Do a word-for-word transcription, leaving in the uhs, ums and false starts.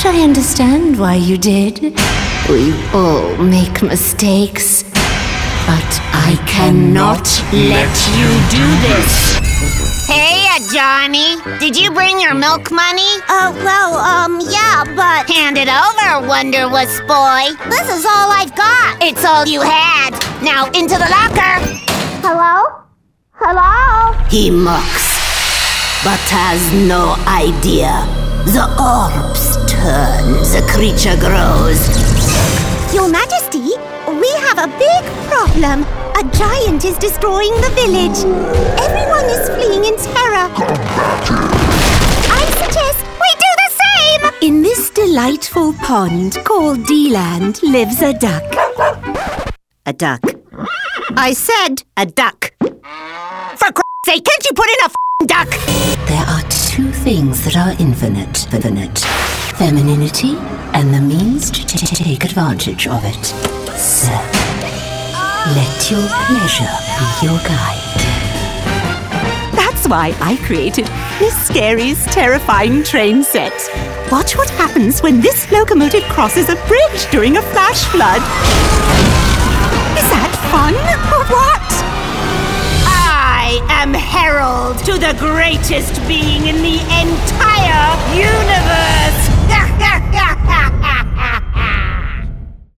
but I understand why you did. We all make mistakes. But I cannot let you do this. Hey, uh, Johnny. Did you bring your milk money? Uh, well, um, yeah, but... Hand it over, Wonderwuss boy. This is all I've got. It's all you had. Now, into the locker. Hello? Hello? He mocks, but has no idea. The orbs turn, the creature grows. Your Majesty, we have a big problem. A giant is destroying the village. Everyone is fleeing in terror. I suggest we do the same! In this delightful pond called D-Land lives a duck. A duck. I said a duck. For Christ's sake, can't you put in a f***ing duck? There are two things that are infinite. Infinite. Femininity and the means to t- take advantage of it. So, let your pleasure be your guide. That's why I created Miss Scary's terrifying train set. Watch what happens when this locomotive crosses a bridge during a flash flood. Is that fun or what? I am herald to the greatest being in the entire universe.